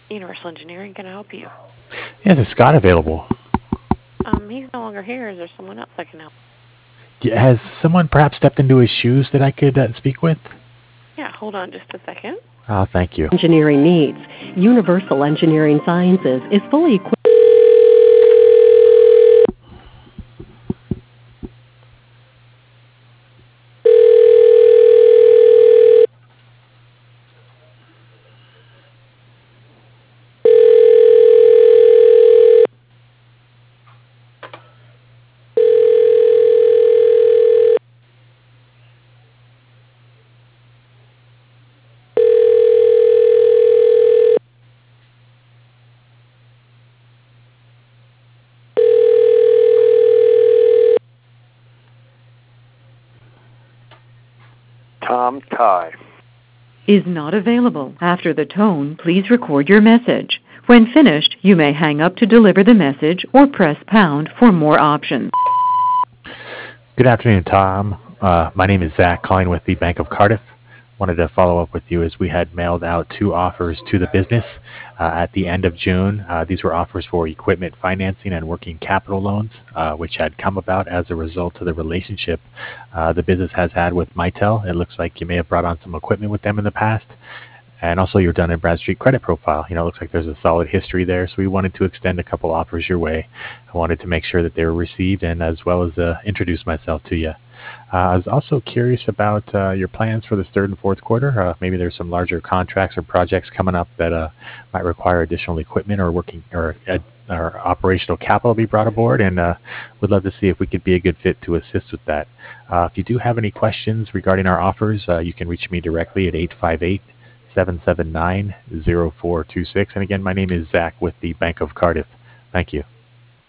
Universal Engineering, can I help you? Yes, is Scott available? He's no longer here. Is there someone else I can help? Has someone perhaps stepped into his shoes that I could speak with? Yeah, hold on just a second. Oh, thank you. Engineering needs. Universal Engineering Sciences is fully equipped. Tom Ty Is not available. After the tone, please record your message. When finished, you may hang up to deliver the message or press pound for more options. Good afternoon, Tom. My name is Zach, calling with the Bank of Cardiff. Wanted to follow up with you as we had mailed out 2 offers to the business at the end of June. These were offers for equipment financing and working capital loans, which had come about as a result of the relationship the business has had with Mitel. It looks like you may have brought on some equipment with them in the past. And also your Dun& Bradstreet credit profile. It looks like there's a solid history there, so we wanted to extend a couple offers your way. I wanted to make sure that they were received and as well as introduce myself to you. I was also curious about your plans for this third and fourth quarter. Maybe there's some larger contracts or projects coming up that might require additional equipment or or operational capital to be brought aboard, and would love to see if we could be a good fit to assist with that. If you do have any questions regarding our offers, you can reach me directly at 858-779-0426. And again, my name is Zach with the Bank of Cardiff. Thank you.